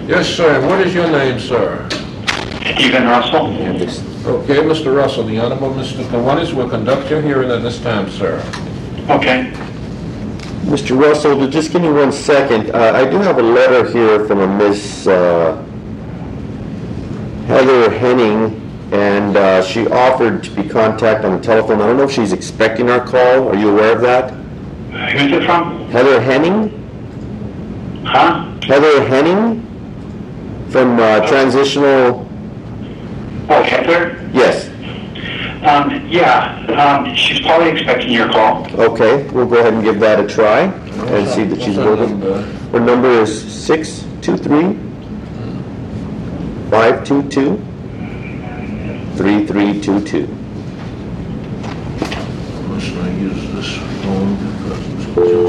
Yes, sir. And what is your name, sir? Stephen Russell. Okay, Mr. Russell, the Honorable Mr. Kiwanis will conduct your hearing at this time, sir. Okay. Mr. Russell, just give me 1 second. I do have a letter here from a Miss Heather Henning, and she offered to be contacted on the telephone. I don't know if she's expecting our call. Are you aware of that? Who's it from? Heather Henning? Huh? Heather Henning from Transitional... Oh, Heather? Yes. She's probably expecting your call. Okay, we'll go ahead and give that a try and see that she's moving. Her number is 623-522-3322. Must I use this phone because it's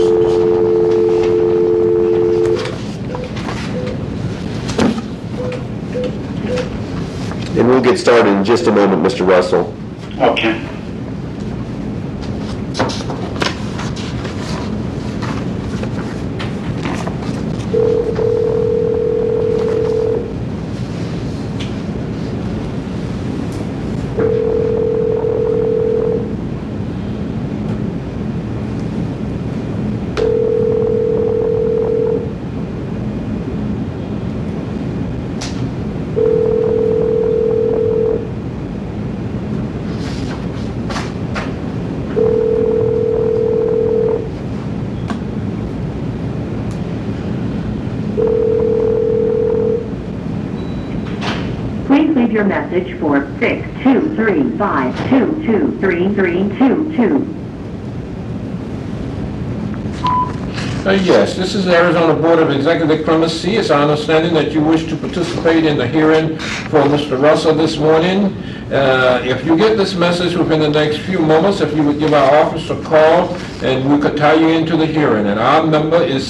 just... And we'll get started in just a moment, Mr. Russell. Okay. Your message for 623-522-3322. Yes, this is the Arizona Board of Executive Clemency. It's our understanding that you wish to participate in the hearing for Mr. Russell this morning. If you get this message within the next few moments, if you would give our office a call, and we could tie you into the hearing. And our number is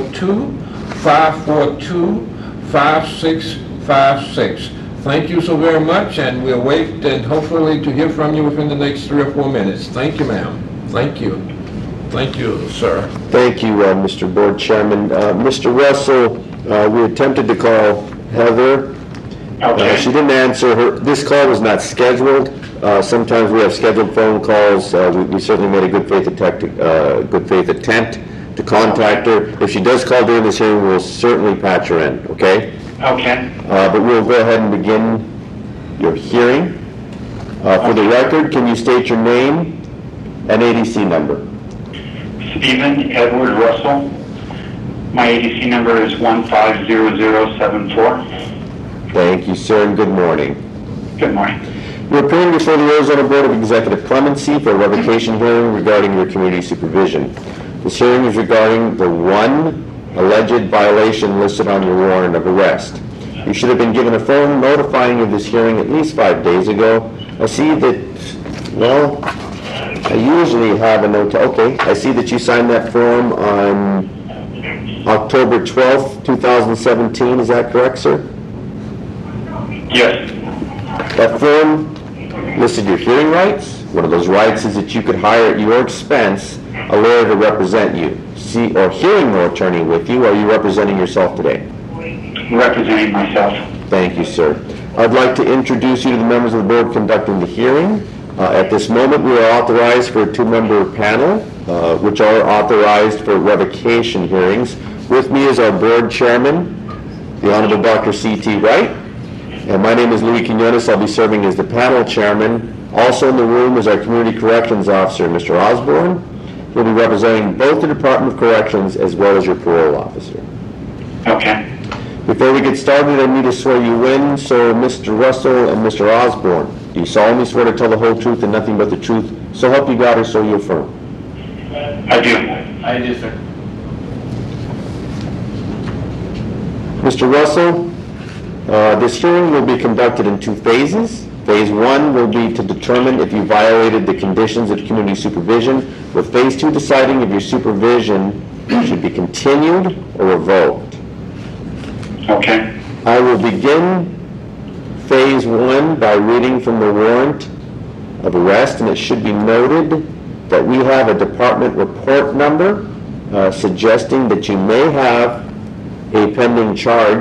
602-542-5656. Thank you so very much, and we'll wait and hopefully to hear from you within the next 3 or 4 minutes. Thank you, ma'am. Thank you. Thank you, sir. Thank you, Mr. Board Chairman. Mr. Russell, we attempted to call Heather. Okay. She didn't answer. This call was not scheduled. Sometimes we have scheduled phone calls. We certainly made a good faith attempt to contact her. If she does call during this hearing, we'll certainly patch her in, okay? Okay. But we'll go ahead and begin your hearing. For the record, can you state your name and ADC number? Stephen Edward Russell. My ADC number is 150074. Thank you, sir, and good morning. Good morning. You're appearing before the Arizona Board of Executive Clemency for a revocation hearing regarding your community supervision. This hearing is regarding the one alleged violation listed on your warrant of arrest. You should have been given a phone notifying of this hearing at least 5 days ago. I see that, well, I usually have a note. Okay, I see that you signed that form on October 12th, 2017. Is that correct, sir? Yes. That form listed your hearing rights. One of those rights is that you could hire at your expense a lawyer to represent you. Or hearing no attorney with you. Are you representing yourself today? Representing myself. Thank you, sir. I'd like to introduce you to the members of the board conducting the hearing. At this moment, we are authorized for a 2-member panel, which are authorized for revocation hearings. With me is our board chairman, the Honorable Dr. C.T. Wright, and my name is Louis Quinones. I'll be serving as the panel chairman. Also in the room is our community corrections officer, Mr. Osborne. He'll be representing both the Department of Corrections as well as your parole officer. Okay. Before we get started, I need to swear you in. So, Mr. Russell and Mr. Osborne, do you solemnly swear to tell the whole truth and nothing but the truth? So help you God, or so you affirm? I do. I do, sir. Mr. Russell, this hearing will be conducted in 2 phases. Phase 1 will be to determine if you violated the conditions of community supervision, with Phase 2 deciding if your supervision should be continued or revoked. Okay. I will begin Phase 1 by reading from the warrant of arrest, and it should be noted that we have a department report number suggesting that you may have a pending charge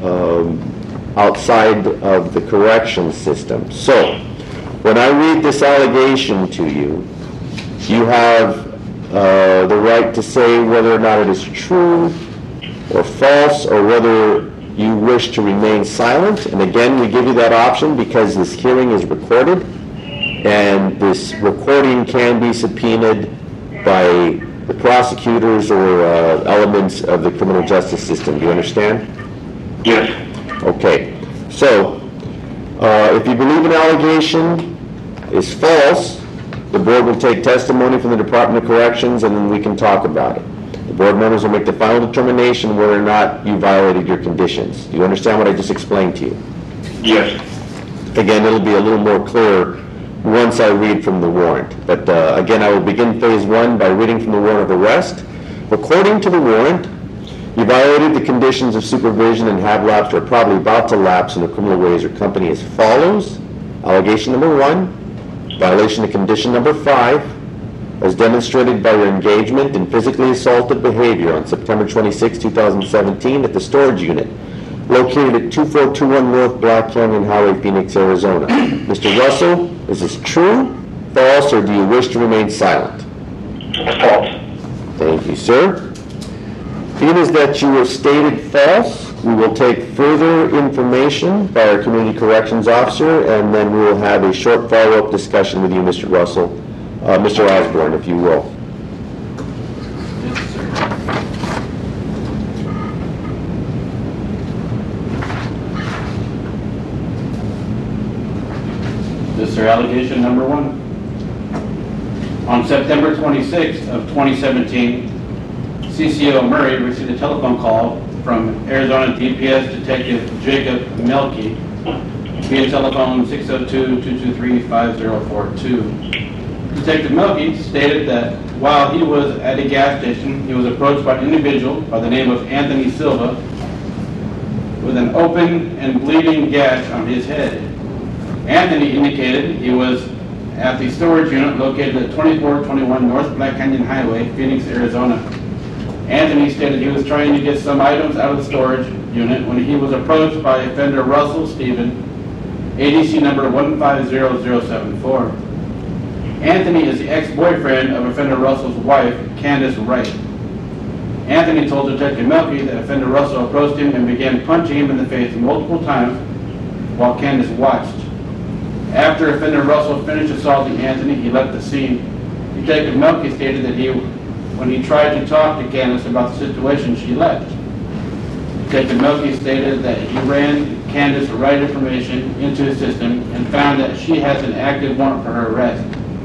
outside of the corrections system. So, when I read this allegation to you, you have the right to say whether or not it is true or false, or whether you wish to remain silent. And again, we give you that option because this hearing is recorded, and this recording can be subpoenaed by the prosecutors or elements of the criminal justice system. Do you understand? Yes. Okay. So, if you believe an allegation is false, the board will take testimony from the Department of Corrections, and then we can talk about it. The board members will make the final determination whether or not you violated your conditions. Do you understand what I just explained to you? Yes. Again, it'll be a little more clear once I read from the warrant. But again, I will begin phase one by reading from the warrant of arrest. According to the warrant, you violated the conditions of supervision and have lapsed or are probably about to lapse in the criminal ways or company as follows. Allegation number 1, violation of condition number 5, as demonstrated by your engagement in physically assaultive behavior on September 26, 2017 at the storage unit located at 2421 North Black Canyon Highway, Phoenix, Arizona. Mr. Russell, is this true, false, or do you wish to remain silent? False. Thank you, sir. Being as that you have stated false, we will take further information by our community corrections officer, and then we will have a short follow-up discussion with you, Mr. Russell. Mr. Osborne, if you will. This is allegation number 1. On September 26th of 2017, CCO Murray received a telephone call from Arizona DPS Detective Jacob Melke via telephone 602-223-5042. Detective Melke stated that while he was at a gas station, he was approached by an individual by the name of Anthony Silva with an open and bleeding gash on his head. Anthony indicated he was at the storage unit located at 2421 North Black Canyon Highway, Phoenix, Arizona. Anthony stated he was trying to get some items out of the storage unit when he was approached by offender Russell Stephen, ADC number 150074. Anthony is the ex-boyfriend of offender Russell's wife, Candace Wright. Anthony told Detective Melke that offender Russell approached him and began punching him in the face multiple times while Candace watched. After offender Russell finished assaulting Anthony, he left the scene. Detective Melke stated that when he tried to talk to Candace about the situation, she left. Detective Melke stated that he ran Candace the right information into his system and found that she has an active warrant for her arrest.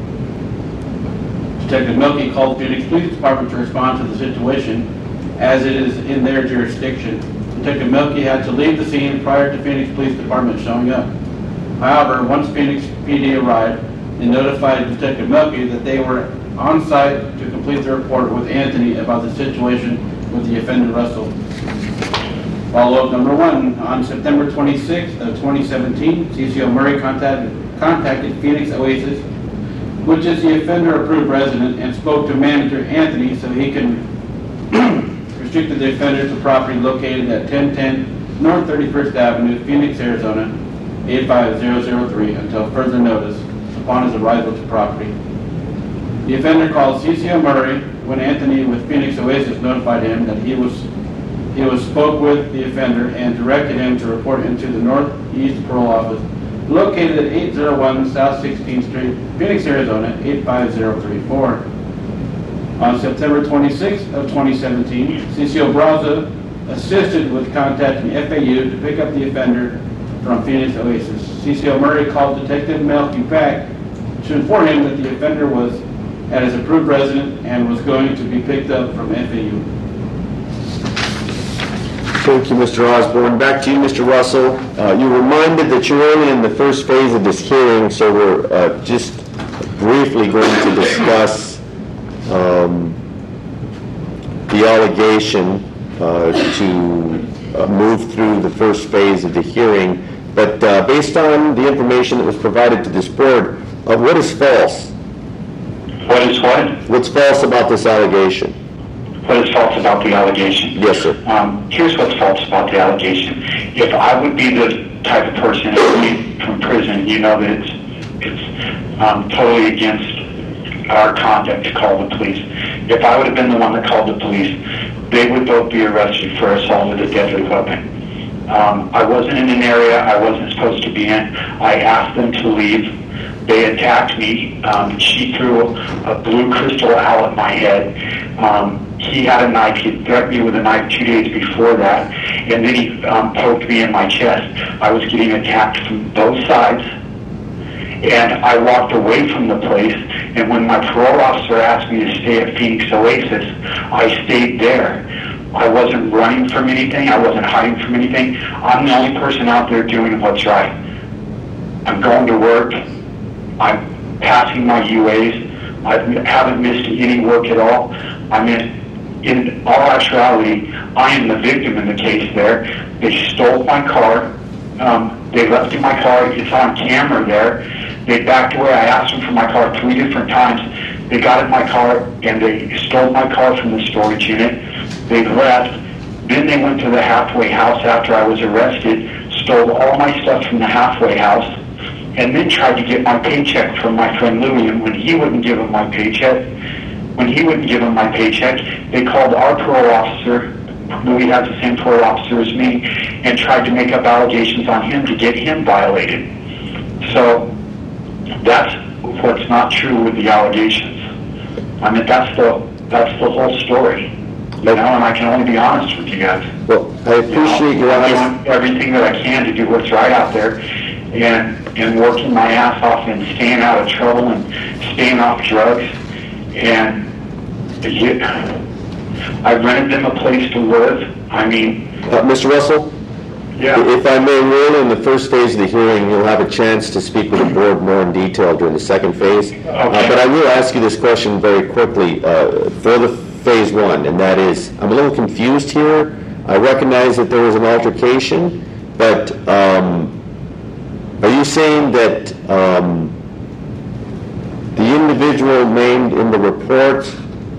Detective Melke called the Phoenix Police Department to respond to the situation as it is in their jurisdiction. Detective Melke had to leave the scene prior to Phoenix Police Department showing up. However, once Phoenix PD arrived, they notified Detective Melke that they were on site to complete the report with Anthony about the situation with the offender Russell. Follow-up number 1. On September 26th of 2017, CCO Murray contacted Phoenix Oasis, which is the offender-approved resident, and spoke to manager Anthony so he can restrict the offender to property located at 1010 North 31st Avenue, Phoenix, Arizona, 85003 until further notice upon his arrival to property. The offender called CCO Murray when Anthony with Phoenix Oasis notified him that he spoke with the offender and directed him to report into the Northeast Parole Office located at 801 South 16th Street, Phoenix, Arizona, 85034. On September 26th of 2017, CCO Braza assisted with contacting FAU to pick up the offender from Phoenix Oasis. CCO Murray called Detective Melke back to inform him that the offender was at his approved residence and was going to be picked up from FAU. Thank you, Mr. Osborne. Back to you, Mr. Russell. You reminded that you're only in the first phase of this hearing, so we're just briefly going to discuss the allegation to move through the first phase of the hearing. But based on the information that was provided to this board, what is false? What is what? What's false about this allegation? what is false about the allegation? Yes, sir. Here's what's false about the allegation. If I would be the type of person that leave from prison, you know that it's totally against our conduct to call the police. If I would have been the one that called the police, they would both be arrested for assault with a deadly weapon. I wasn't in an area I wasn't supposed to be in. I asked them to leave. They attacked me. She threw a blue crystal owl at my head. He had a knife. He threatened me with a knife 2 days before that. And then he poked me in my chest. I was getting attacked from both sides. And I walked away from the place. And when my parole officer asked me to stay at Phoenix Oasis, I stayed there. I wasn't running from anything. I wasn't hiding from anything. I'm the only person out there doing what's right. I'm going to work. I'm passing my UAs. I haven't missed any work at all. I mean, in all actuality, I am the victim in the case there. They stole my car. They left in my car. It's on camera there. They backed away. I asked them for my car 3 different times. They got in my car and they stole my car from the storage unit. They left. Then they went to the halfway house after I was arrested, stole all my stuff from the halfway house, and then tried to get my paycheck from my friend Louie. And when he wouldn't give him my paycheck, they called our parole officer. Louie has the same parole officer as me, and tried to make up allegations on him to get him violated. So that's what's not true with the allegations. I mean, that's the whole story. You know, and I can only be honest with you guys. Well, I appreciate your honesty. I'm doing everything that I can to do what's right out there, and working my ass off and staying out of trouble and staying off drugs. And I rented them a place to live. I mean, Mr. Russell? yeah. If I may, really, in the first phase of the hearing, you'll have a chance to speak with the board more in detail during the second phase. But I will ask you this question very quickly for the phase one, and that is, I'm a little confused here. I recognize that there was an altercation, but are you saying that the individual named in the report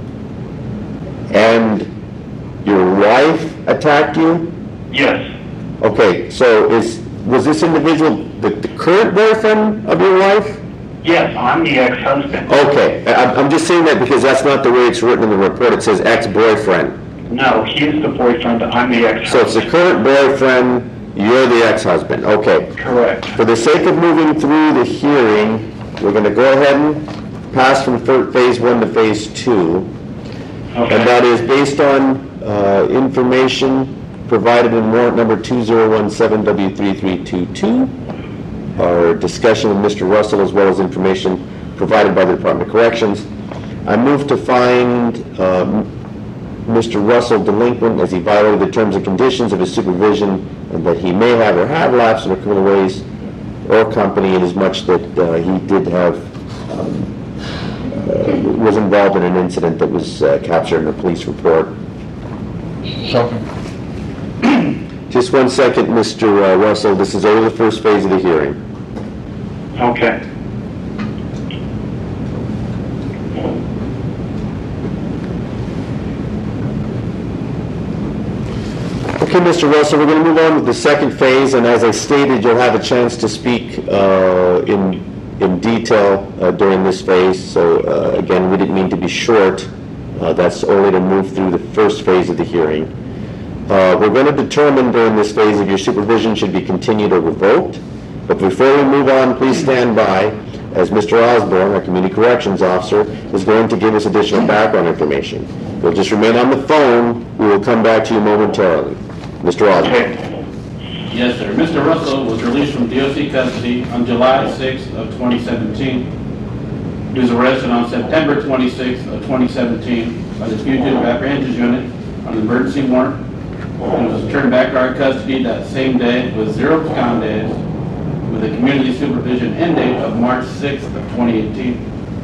and your wife attacked you? Yes. Okay, so was this individual the current boyfriend of your wife? Yes, I'm the ex-husband. Okay, I'm just saying that because that's not the way it's written in the report. It says ex-boyfriend. No, he is the boyfriend. I'm the ex-husband. So it's the current boyfriend, you're the ex-husband. Okay. Correct. For the sake of moving through the hearing, we're going to go ahead and pass from phase one to phase two. Okay. And that is based on information provided in warrant number 2017W3322, our discussion with Mr. Russell, as well as information provided by the Department of Corrections. I move to find Mr. Russell delinquent as he violated the terms and conditions of his supervision, and that he may have or have lapsed in criminal ways or company, in as much that he did have was involved in an incident that was captured in a police report. Just 1 second, Mr. Russell. This is over the first phase of the hearing. Okay. Okay, Mr. Russell, we're going to move on with the second phase, and as I stated, you'll have a chance to speak in detail during this phase. So again, we didn't mean to be short. That's only to move through the first phase of the hearing. We're going to determine during this phase if your supervision should be continued or revoked. But before we move on, please stand by, as Mr. Osborne, our Community Corrections Officer, is going to give us additional background information. We'll just remain on the phone. We will come back to you momentarily. Mr. Osborne. Okay. Yes, sir. Mr. Russell was released from DOC custody on July 6th of 2017. He was arrested on September 26th of 2017 by the Fugitive Apprehensions Unit on an emergency warrant, and was returned back to our custody that same day with 0 count days, with a community supervision end date of March 6th of 2018.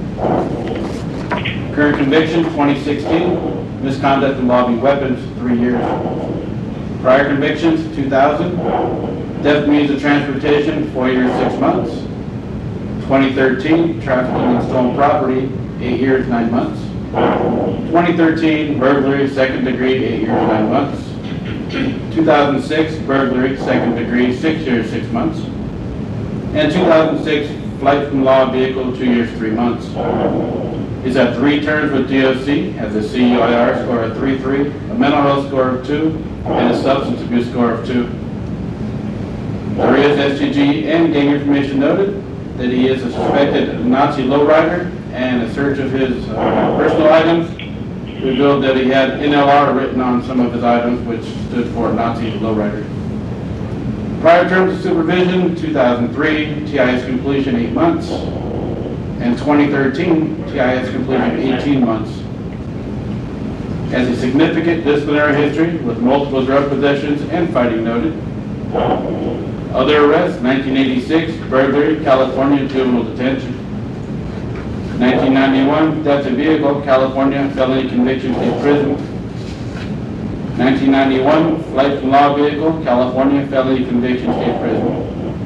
Current conviction, 2016, misconduct involving weapons, 3 years. Prior convictions, 2000, theft means of transportation, 4 years, 6 months. 2013, trafficking in stolen property, 8 years, 9 months. 2013, burglary, second degree, 8 years, 9 months. 2006, burglary, second degree, 6 years, 6 months. And 2006, flight from law vehicle, 2 years, 3 months. He's had 3 terms with DOC, has a CUIR score of 3.3, a mental health score of 2, and a substance abuse score of 2. There is SGG and gang information noted that he is a suspected Nazi lowrider, and a search of his personal items revealed that he had NLR written on some of his items, which stood for Nazi lowrider. Prior terms of supervision, 2003, TIS completion 8 months, and 2013, TIS completion 18 months. Has a significant disciplinary history with multiple drug possessions and fighting noted. Other arrests, 1986, burglary, California, juvenile detention. 1991, theft of vehicle, California, felony conviction, state prison. 1991, flight from law vehicle, California, felony conviction, state prison.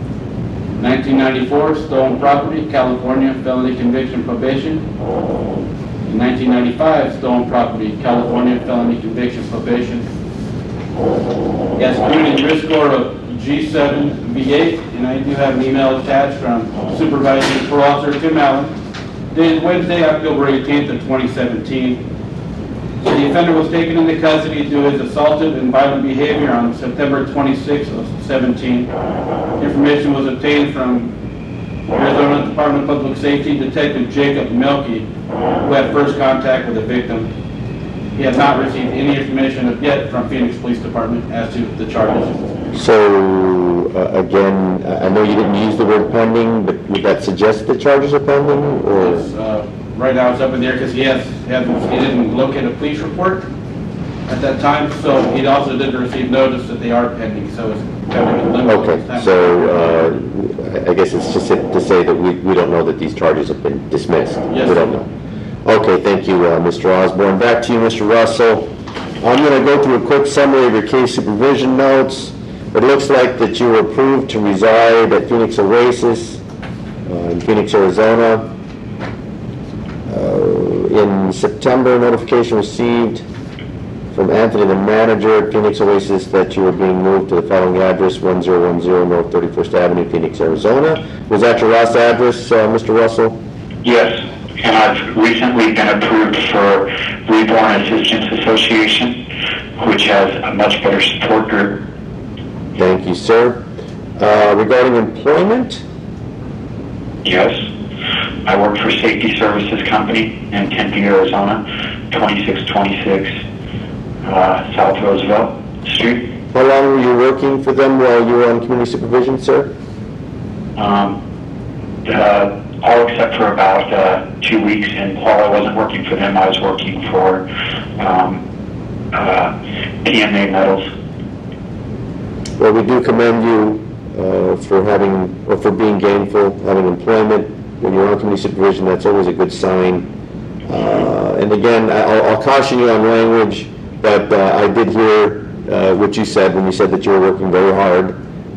1994, stolen property, California, felony conviction, probation. In 1995, stolen property, California, felony conviction, probation. He has a community risk score of G7, V8, and I do have an email attached from Supervising Parole Officer Tim Allen, dated Wednesday, October 18th of 2017. So the offender was taken into custody due to his assaultive and violent behavior on September 26th of 17. Information was obtained from Arizona Department of Public Safety Detective Jacob Melky, who had first contact with the victim. He has not received any information yet from Phoenix Police Department as to the charges. So, again, I know you didn't use the word pending, but would that suggest the charges are pending, or? Right now it's up in the air because he didn't locate a police report at that time, so he also didn't receive notice that they are pending, so it's kind of in limbo. Okay, so, I guess it's just to say that we don't know that these charges have been dismissed. Yes. We don't know. Okay, thank you, Mr. Osborne. Back to you, Mr. Russell. I'm going to go through a quick summary of your case supervision notes. It looks like that you were approved to reside at Phoenix Oasis in Phoenix, Arizona. In September, notification received from Anthony, the manager at Phoenix Oasis, that you were being moved to the following address, 1010 North 31st Avenue, Phoenix, Arizona. Was that your last address, Mr. Russell? Yes, and I've recently been approved for Reborn Assistance Association, which has a much better support group. Thank you, sir. Regarding employment? Yes. I work for Safety Services Company in Tempe, Arizona, 2626 South Roosevelt Street. How long were you working for them while you were on community supervision, sir? All except for about 2 weeks, and while I wasn't working for them, I was working for PMA Metals. Well, we do commend you for being gainful, having employment. When you're on community supervision, that's always a good sign. And again, I'll caution you on language, but I did hear what you said when you said that you were working very hard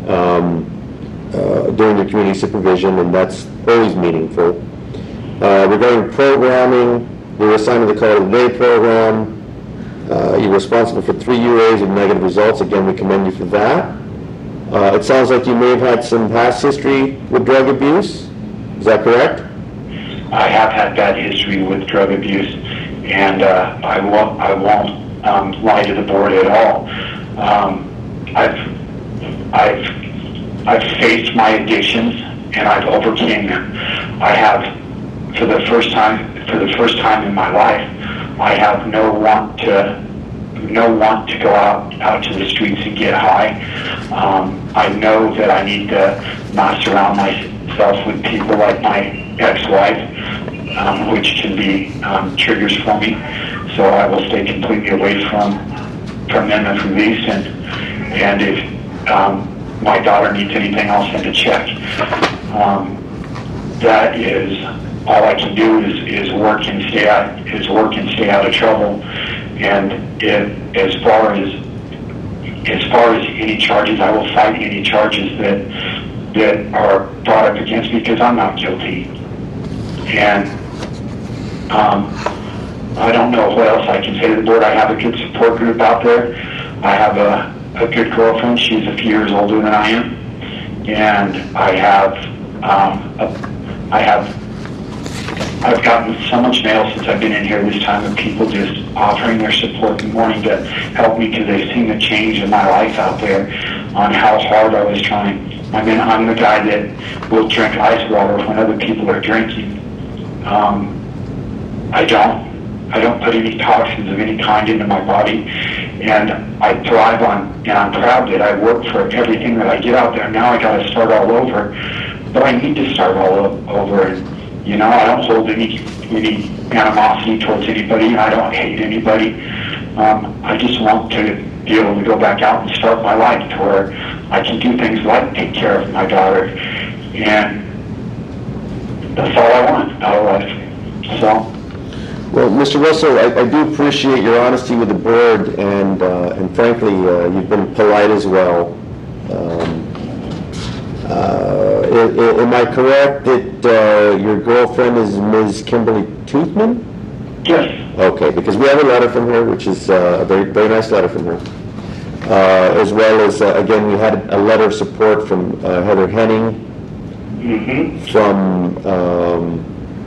during your community supervision, and that's always meaningful. Regarding programming, you were assigned to the Call of the Day program. You're responsible for 3 UAs with negative results. Again, we commend you for that. It sounds like you may have had some past history with drug abuse. Is that correct? I have had bad history with drug abuse, and I won't lie to the board at all. I've faced my addictions, and I've overcame them. I have, for the first time in my life, I have no want to go out to the streets and get high. I know that I need to not surround myself with people like my ex-wife, which can be triggers for me. So I will stay completely away from them if released. And if my daughter needs anything, I'll send a check. That is all I can do is work and stay out of trouble. And as far as any charges, I will fight any charges that are brought up against me, because I'm not guilty. And I don't know what else I can say to the board. I have a good support group out there. I have a good girlfriend. She's a few years older than I am. And I've gotten so much mail since I've been in here this time of people just offering their support and wanting to help me because they've seen the change in my life out there on how hard I was trying. I mean, I'm the guy that will drink ice water when other people are drinking. I don't put any toxins of any kind into my body, and I thrive on, and I'm proud that I work for everything that I get out there. Now I got to start all over, but I need to start all over. And you know, I don't hold any animosity towards anybody. I don't hate anybody. I just want to be able to go back out and start my life to where I can do things like take care of my daughter, and that's all I want out of life. So. Well, Mr. Russell, I do appreciate your honesty with the board, and frankly, you've been polite as well. Am I correct that your girlfriend is Ms. Kimberly Toothman? Yes. Okay, because we have a letter from her, which is a very, very nice letter from her. As well as, again, we had a letter of support from Heather Henning, from...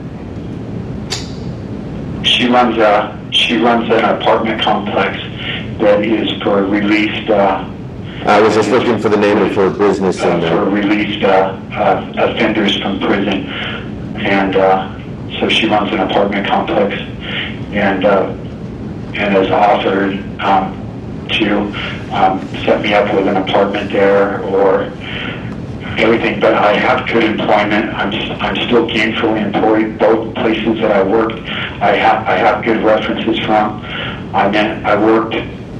She runs an apartment complex that is for released... I was just looking for the name of her business. For released offenders from prison. And so she runs an apartment complex and has offered to set me up with an apartment there or everything, but I have good employment. I'm still gainfully employed. Both places that I worked, I have good references from. I worked.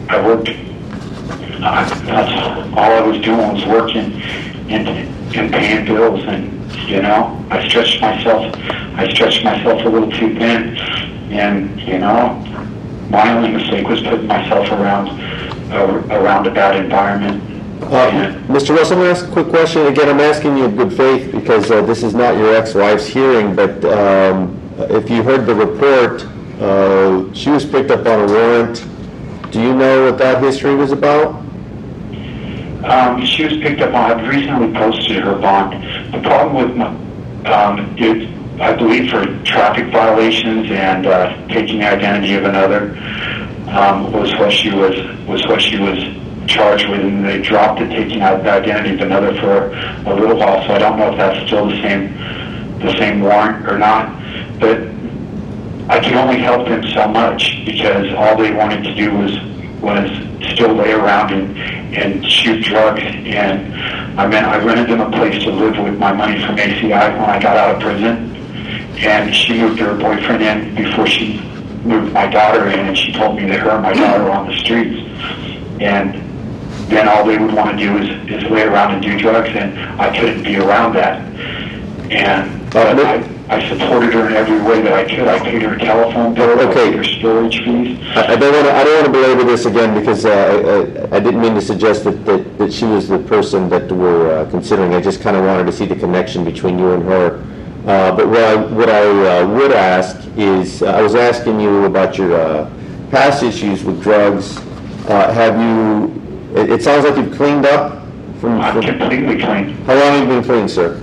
That's all I was doing was working and paying bills, and you know, I stretched myself a little too thin, and you know, my only mistake was putting myself around a bad environment. Mr. Russell, I'm going to ask a quick question. Again, I'm asking you in good faith because this is not your ex-wife's hearing, but if you heard the report, she was picked up on a warrant. Do you know what that history was about? She was picked up on, I've recently posted her bond. The problem with I believe for traffic violations and taking the identity of another was what she was charged with, and they dropped it, taking out the identity of another for a little while. So I don't know if that's still the same warrant or not. But I could only help them so much because all they wanted to do was still lay around and shoot drugs. And I rented them a place to live with my money from ACI when I got out of prison. And she moved her boyfriend in before she moved my daughter in, and she told me that her and my daughter were on the streets. And then all they would want to do is lay around and do drugs, and I couldn't be around that. And I supported her in every way that I could. I paid her telephone bill, I paid her storage fees. I don't want to belabor this again because I didn't mean to suggest that she was the person that we're considering. I just kind of wanted to see the connection between you and her. But what I would ask is, I was asking you about your past issues with drugs. Have you? It sounds like you've cleaned up. I'm completely clean. How long have you been clean, sir?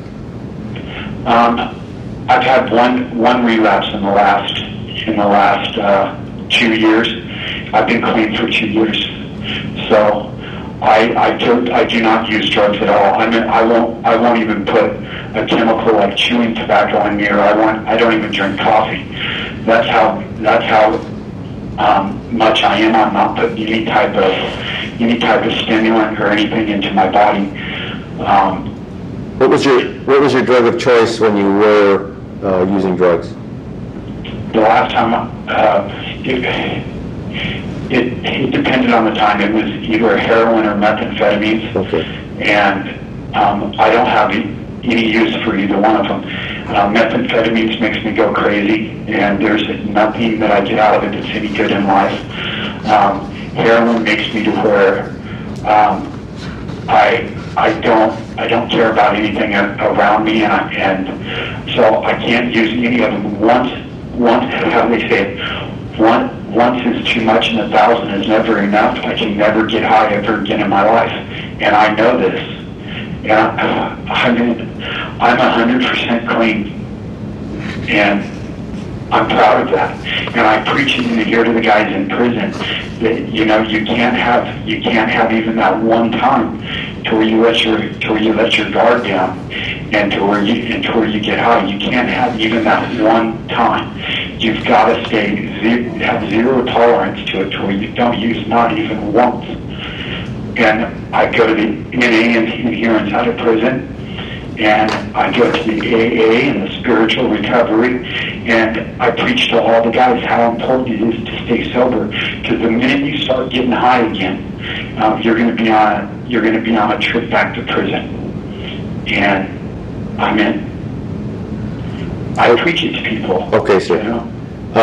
I've had one relapse in the last 2 years. I've been clean for 2 years. So I do not use drugs at all. I won't even put a chemical like chewing tobacco in me, or I don't even drink coffee. That's how much I am. I'm not putting any type of stimulant or anything into my body. What was your drug of choice when you were using drugs? The last time, it depended on the time. It was either heroin or methamphetamines. Okay. And I don't have any use for either one of them. Methamphetamines makes me go crazy, and there's nothing that I get out of it that's any good in life. Heroin makes me to where I don't care about anything around me, and so I can't use any of them. Once how do they say it? once is too much and 1,000 is never enough. I can never get high ever again in my life, and I know this. And I'm 100% clean, and I'm proud of that. And I preach it in here to the guys in prison that you can't have even that one time to where you let your guard down and to where you get high. You can't have even that one time. You've got to have zero tolerance to it to where you don't use not even once. And I go to the NA in here inside of prison, and I go to the AA and the spiritual recovery, and I preach to all the guys how important it is to stay sober. Because the minute you start getting high again, you're going to be on a trip back to prison. And I preach it to people. Okay, sir. You know?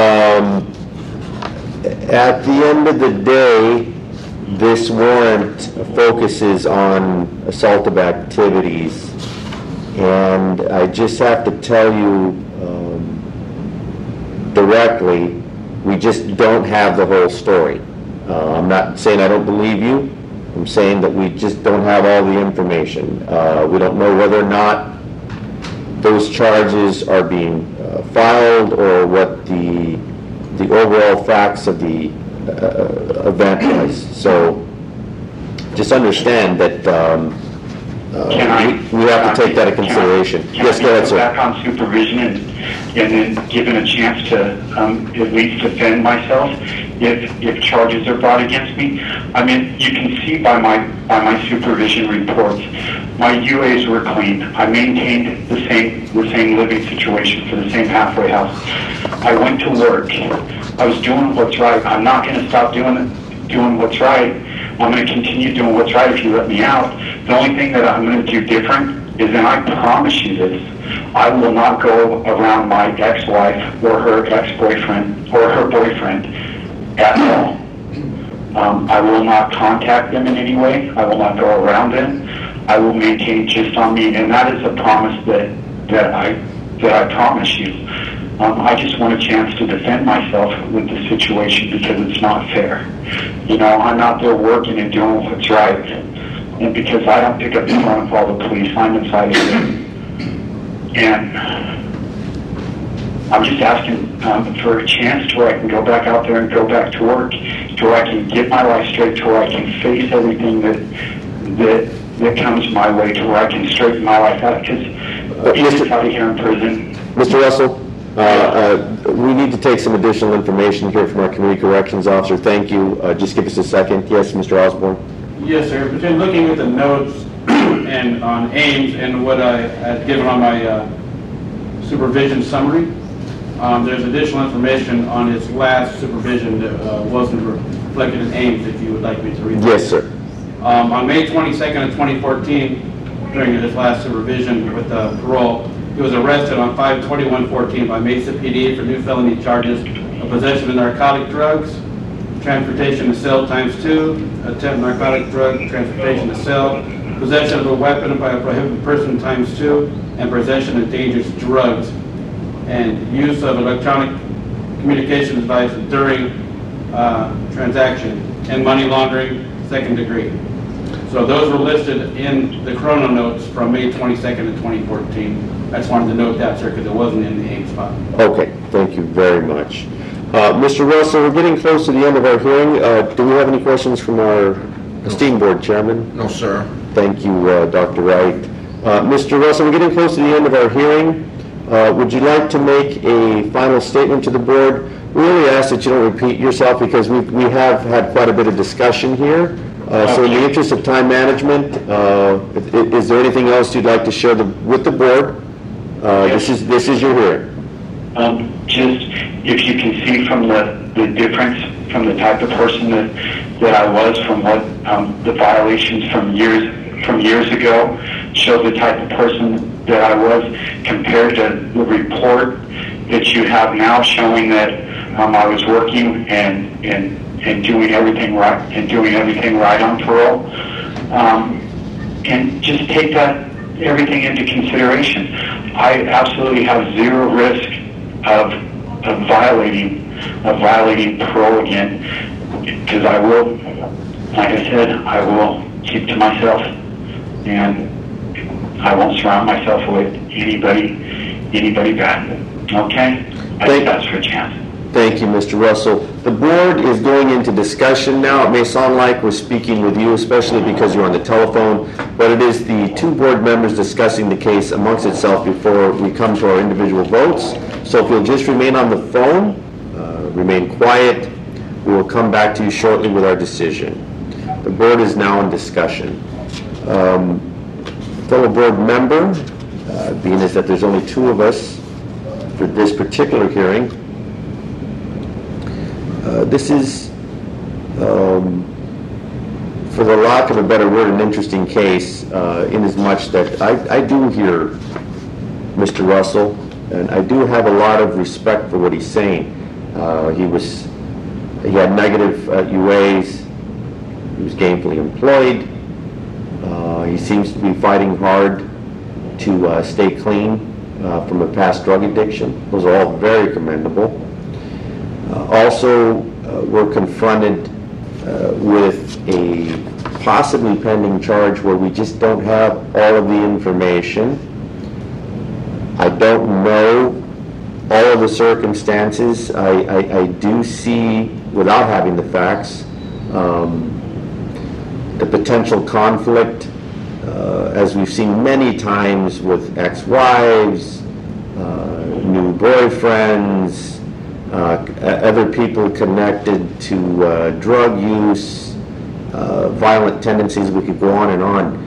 At the end of the day, this warrant focuses on assaultive activities, and I just have to tell you directly, we just don't have the whole story. I'm not saying I don't believe you. I'm saying that we just don't have all the information. We don't know whether or not those charges are being filed or what the overall facts of the event was. So just understand that we have to take that into consideration. Yes, go ahead, sir. Back on supervision and then given a chance to at least defend myself if charges are brought against me. I mean, you can see by my supervision reports, my UAs were clean. I maintained the same living situation for the same halfway house. I went to work. I was doing what's right. I'm not going to stop doing what's right. I'm going to continue doing what's right if you let me out. The only thing that I'm going to do different is, and I promise you this, I will not go around my ex-wife or her ex-boyfriend or her boyfriend at all. I will not contact them in any way. I will not go around them. I will maintain just on me, and that is a promise that I promise you. I just want a chance to defend myself with the situation because it's not fair. I'm out there working and doing what's right. And because I don't pick up the phone and call the police, I'm inside of it. And I'm just asking for a chance to where I can go back out there and go back to work, to where I can get my life straight, to where I can face everything that comes my way, to where I can straighten my life out. Because just out of here in prison. Mr. Russell? We need to take some additional information here from our Community Corrections Officer. Thank you. Just give us a second. Yes, Mr. Osborne? Yes, sir. Between looking at the notes and on Ames and what I had given on my supervision summary, there's additional information on his last supervision that wasn't reflected in Ames, if you would like me to read that. Yes, sir. On May 22nd of 2014, during his last supervision with parole, he was arrested on 5/21/14 by Mesa PD for new felony charges of possession of narcotic drugs, transportation to cell ×2, attempt narcotic drug transportation to cell, possession of a weapon by a prohibited person ×2, and possession of dangerous drugs, and use of electronic communications device during transaction, and money laundering, 2nd degree. So those were listed in the chrono notes from May 22nd of 2014. I just wanted to note that, sir, because it wasn't in the Ames file. Okay, thank you very much. Mr. Russell, we're getting close to the end of our hearing. Do we have any questions from our esteemed board chairman? No, sir. Thank you, Dr. Wright. Mr. Russell, we're getting close to the end of our hearing. Would you like to make a final statement to the board? We really ask that you don't repeat yourself because we have had quite a bit of discussion here. So in the interest of time management, is there anything else you'd like to share with the board? This is your hearing. Just if you can see from the difference from the type of person that I was from what the violations from years ago show the type of person that I was compared to the report that you have now showing that I was working and doing everything right on parole, and just take everything into consideration. I absolutely have zero risk of violating of violating parole again, because I will, like I said, I will keep to myself, and I won't surround myself with anybody bad. Okay? I think that's for a chance. Thank you, Mr. Russell. The board is going into discussion now. It may sound like we're speaking with you, especially because you're on the telephone, but it is the two board members discussing the case amongst itself before we come to our individual votes. So if you'll just remain on the phone, remain quiet, we will come back to you shortly with our decision. The board is now in discussion. Fellow board member, being as that there's only two of us for this particular hearing, this is, for the lack of a better word, an interesting case, in as much that I do hear Mr. Russell, and I do have a lot of respect for what he's saying. He had negative UAs, he was gainfully employed, he seems to be fighting hard to stay clean from a past drug addiction. Those are all very commendable. Also, we're confronted with a possibly pending charge where we just don't have all of the information. I don't know all of the circumstances. I do see, without having the facts, the potential conflict, as we've seen many times with ex-wives, new boyfriends, other people connected to drug use, violent tendencies. We could go on and on.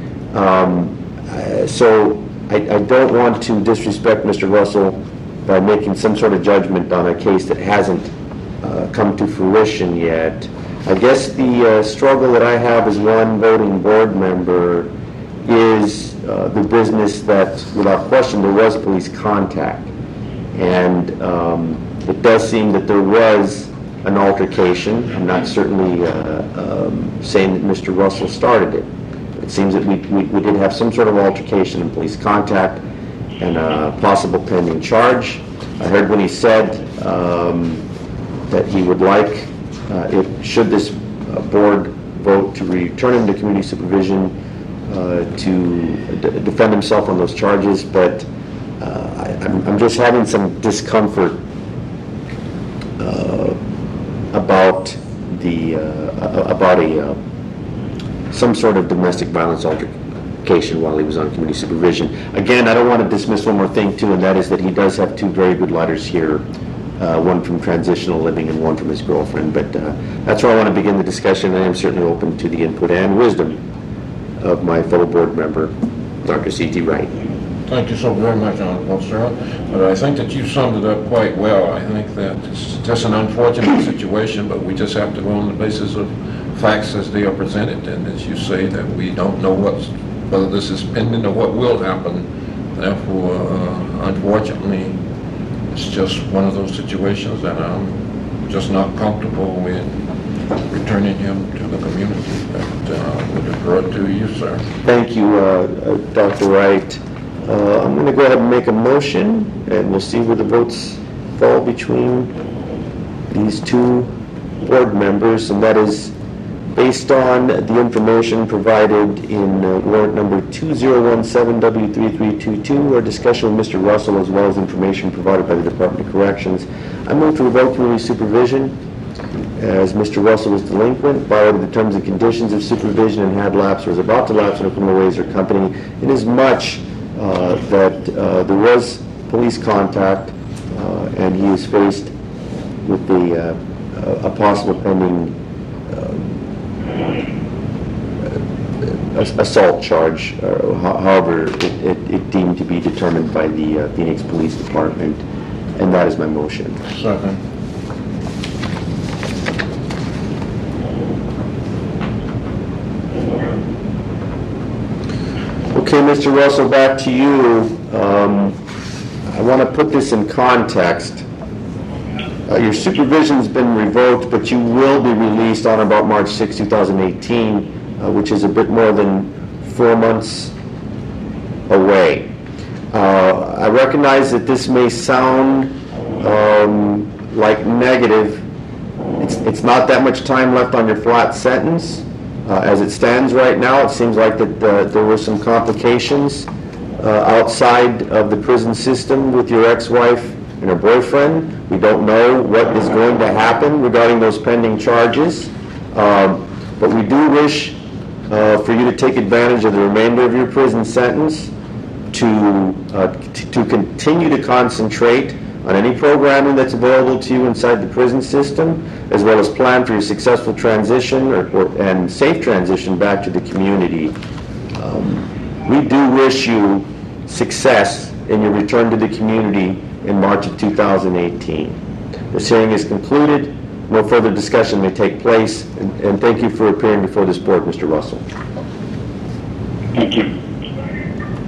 So I don't want to disrespect Mr. Russell by making some sort of judgment on a case that hasn't come to fruition yet. I guess the struggle that I have as one voting board member is the business that, without question, there was police contact. And it does seem that there was an altercation. I'm not certainly saying that Mr. Russell started it. It seems that we did have some sort of altercation and police contact and a possible pending charge. I heard when he said that he would like, should this board vote to return him to community supervision to defend himself on those charges, but I'm just having some discomfort about some sort of domestic violence altercation while he was on community supervision. Again, I don't want to dismiss one more thing too, and that is that he does have two very good letters here, one from Transitional Living and one from his girlfriend. But that's where I want to begin the discussion. I am certainly open to the input and wisdom of my fellow board member, Dr. C.T. Wright. Thank you so very much, Honorable Sir. But I think that you summed it up quite well. I think that it's just an unfortunate situation, but we just have to go on the basis of facts as they are presented. And as you say, that we don't know whether this is pending or what will happen. Therefore, unfortunately, it's just one of those situations that I'm just not comfortable with returning him to the community. But we'll defer to you, sir. Thank you, Dr. Wright. I'm going to go ahead and make a motion, and we'll see where the votes fall between these two board members, and that is based on the information provided in warrant number 2017W3322, our discussion with Mr. Russell, as well as information provided by the Department of Corrections. I move to revoke community supervision as Mr. Russell was delinquent, violated the terms and conditions of supervision, and had lapsed or was about to lapse in a criminal ways or company, inasmuch that there was police contact and he is faced with a possible pending assault charge, however it deemed to be determined by the Phoenix Police Department, and that is my motion. Second. Okay, Mr. Russell, back to you. I want to put this in context. Your supervision's been revoked, but you will be released on about March 6, 2018, which is a bit more than 4 months away. I recognize that this may sound like negative. It's not that much time left on your flat sentence. As it stands right now, it seems like that there were some complications outside of the prison system with your ex-wife and her boyfriend. We don't know what is going to happen regarding those pending charges, but we do wish for you to take advantage of the remainder of your prison sentence to continue to concentrate on any programming that's available to you inside the prison system, as well as plan for your successful transition and safe transition back to the community. We do wish you success in your return to the community in March of 2018. This hearing is concluded. No further discussion may take place, and thank you for appearing before this board, Mr. Russell. Thank you.